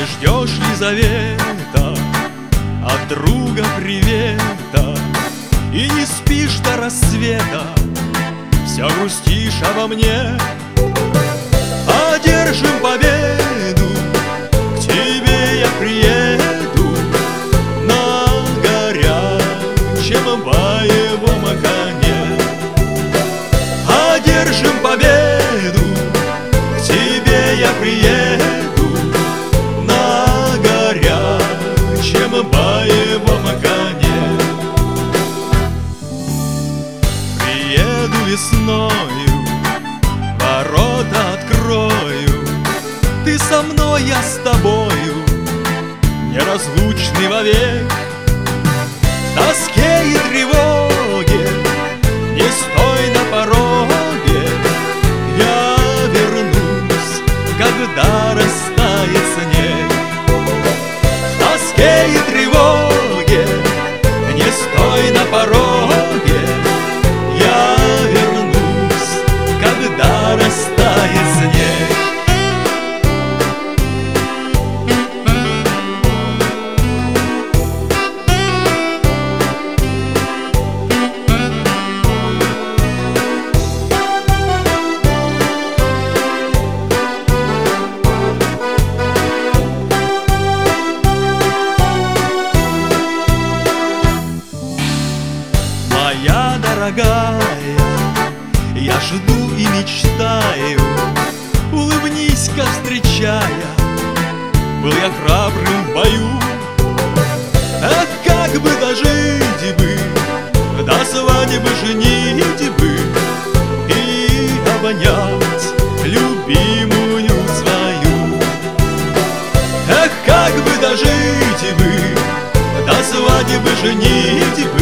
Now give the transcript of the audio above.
ждешь Лизавета от друга привета, и не спишь до рассвета, все грустишь обо мне. Одержим победу, к тебе я приеду на горячем боевом коне. Одержим победу, к тебе я приеду на горячем боевом коне. Приеду весною, ворота открою, ты со мной, я с тобою, неразлучны вовек. В тоске и тревоге не стой на пороге, я вернусь, когда растает снег. В тоске и тревоге не стой на пороге, я вернусь, когда растает снег. Моя дорогая, я жду и мечтаю, улыбнись-ка, встречая, был я храбрым в бою. Ах, как бы дожить бы, до свадьбы женить бы и обнять любимую свою. Ах, как бы дожить бы, до свадьбы женить бы